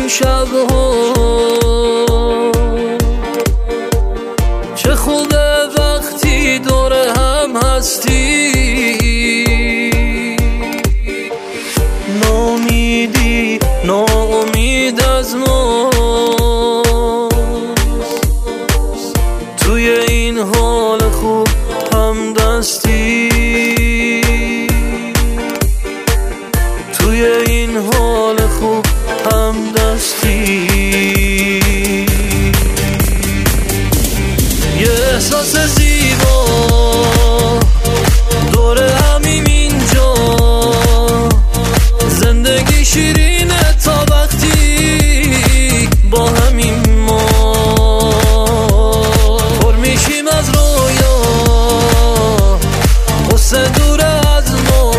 شبها چه خوبه وقتی دور هم هستی. ناامیدی ناامید از ما توی این حال خوب هم دستی. توی این حال خوب هم دستی. یه احساس زیبا دور همیم اینجا، زندگی شیرینه تا وقتی با همیم ما پر میشیم از رویا، قصه دور از ما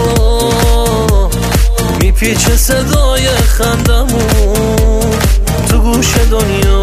میپیچه صدای خندمون تو گوش دنیا.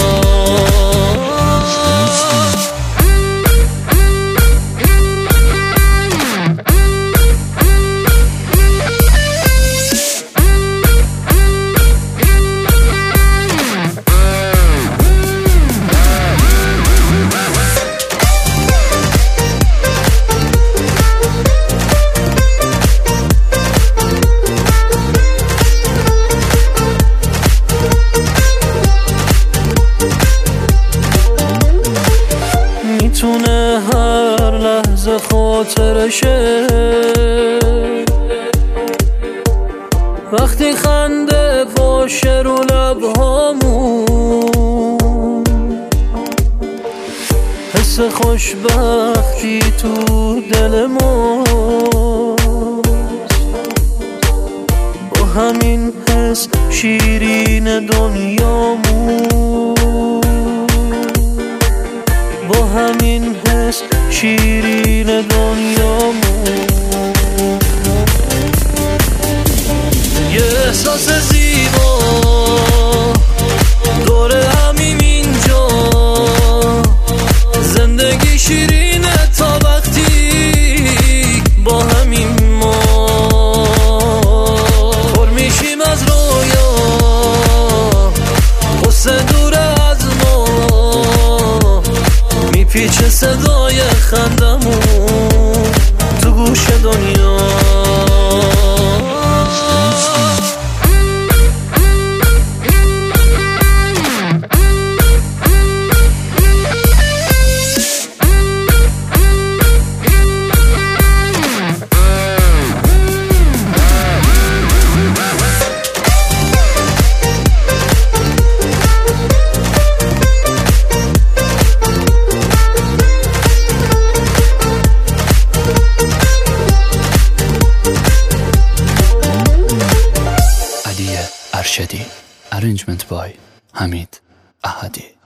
میتونه هر لحظه خاطرشه وقتی خنده باشه رو لبهامون، حس خوشبختی تو دل ماست، با همین حس شیرین دنیامون، با همین حس شیرین دنیامون. یه احساس زیبا دور همیم اینجا، زندگی شیرینه تا وقتی با همیم ما پر میشیم از رویا، قصه دور از ما میپیچه صدای خندمون تو گوش دنیا. Arshedi. Arrangement by Hamid Ahadi.